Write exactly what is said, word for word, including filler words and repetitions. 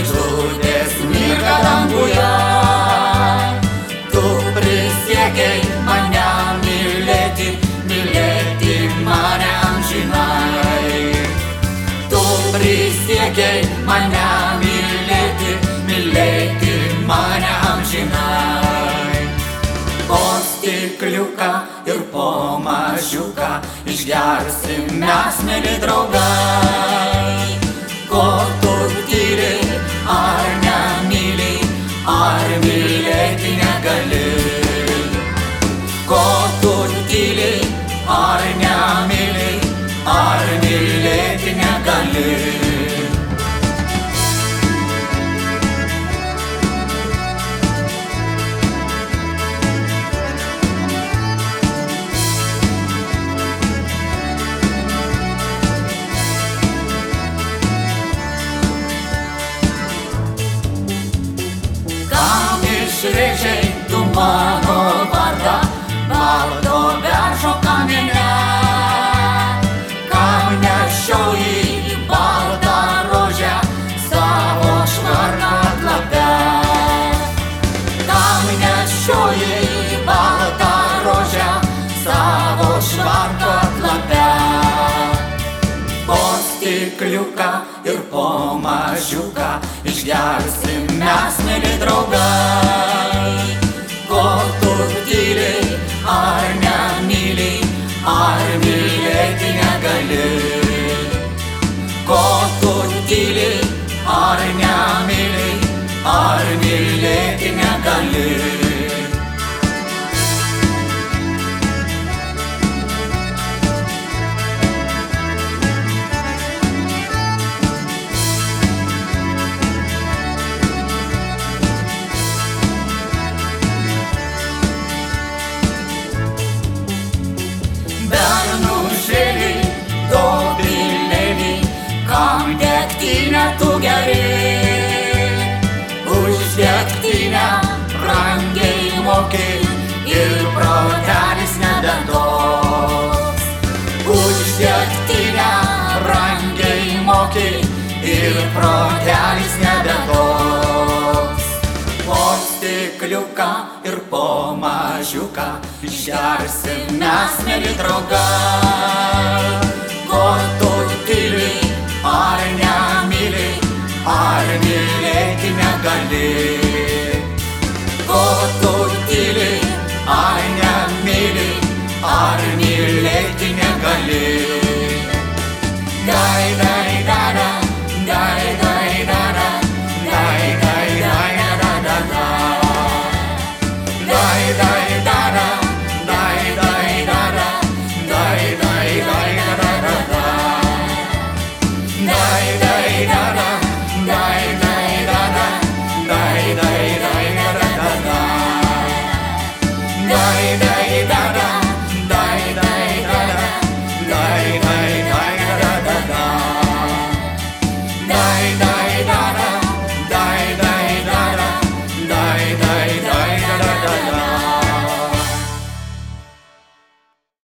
žvaigždutės mirga danguje. Tu prisiekei mane mylėti, mylėti mane amžinai. Tu prisiekei mane mylėti, mylėti mane amžinai. Po stikliuką ir po mažiuką išgersim mes, mieli draugai. Ko tu tyli, ar nemyli, ar mylėti negali? Ko tu tyli, ar nemyli, ar mylėti negali? Išrėžei tu mano vardą balto beržo kamene, kam nešioji baltą rožę savo švarką atlape. Kam nešioji baltą rožę savo švarką atlape. Po stikliuką ir po mažiuką išgersim mes, mieli draugai. Ko tu tyli, ar nemyli, ar mylėti negali? Ko tu tyli, ar nemyli, ar mylėti negali? Kam degtinę tu geri, už degtinę brangiai moki ir protelis nebetos. Už degtinę brangiai moki ir protelis nebetos. Po stikliuką ir po mažiuką išgersim mes, mieli draugai. Ko tu tyli, ar nemyli, ar mylėti negali? Ko tu tyli, ar nemyli, ar mylėti negali?